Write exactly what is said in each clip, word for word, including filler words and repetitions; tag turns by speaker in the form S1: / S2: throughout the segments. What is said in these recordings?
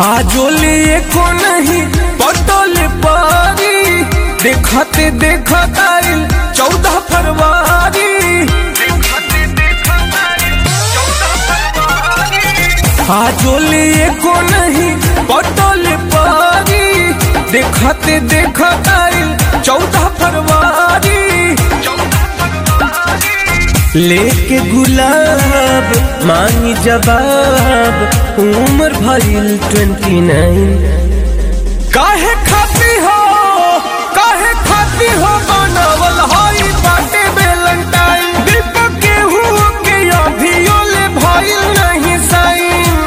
S1: हाजोले को नहीं पटोल पारी देखते देखता चौदह फरवरी हाजोले को नहीं पटोल पारी देखते देखता चौदह फरवरी लेके गुलाब मांगी जवाब उम्र भइल ट्वेंटी नाइन काहे खाती हो काहे खाती हो बनावल हई बाटे वैलेंटाइन दीपक के हुआ के अभियो ले भइल नहीं साइन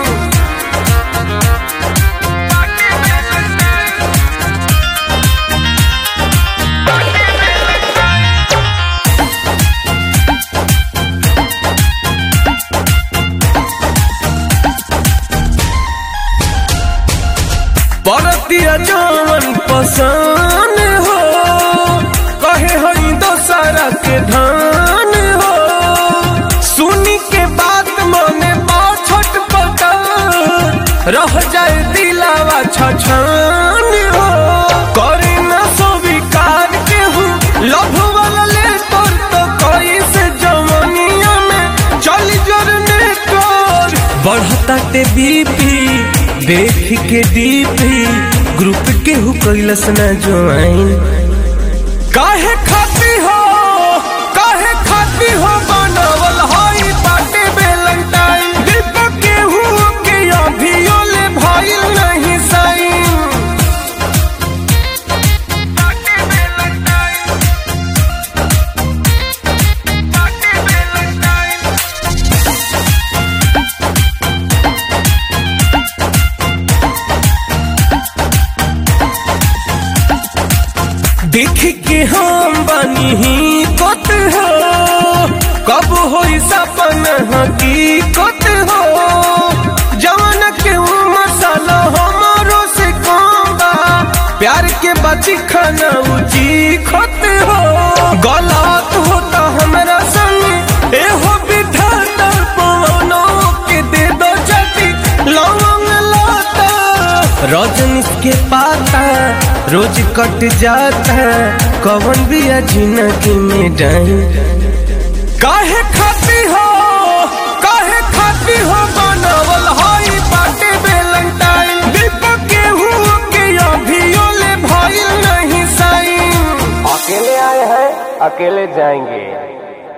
S1: परतिया जवन पसंद हो कहे हई दोसरा के धान हो सुनी के बात मने बात छटपटा रह जाए दिलावा छछान हो करे ना स्वीकार के हूँ लभ वाला ले तोर तो कैसे जवानिया में चली जोरने कर बढ़ता ते बीपी देख के डीपी ग्रुप के हु कैलस न ज्वाइन काहे खाती हो काहे खाती हो बनावल हई बाटे वैलेंटाइन दीपक के हु के अभियो ले भइल नहीं साइन बाटे वैलेंटाइन बाटे वैलेंटाइन देख के हम बनी ही कत हो कब हो सपना हकीकत हो जवान के उम्र साला हमारो से कम बा प्यार के बची खाना उची खत हो गलत होता हमरा संग एहो विधाता पवनो के दे दो चटी लवंग लाता रजनीश के पाता रोज कट जाता कवन भी जिंदगी में डाई काहे खाती हो काहे खाती हो बनावल हई बाटे वैलेंटाइन दीपक के हुआ के अभियो ले भइल नहीं साइन
S2: अकेले आए हैं अकेले जाएंगे।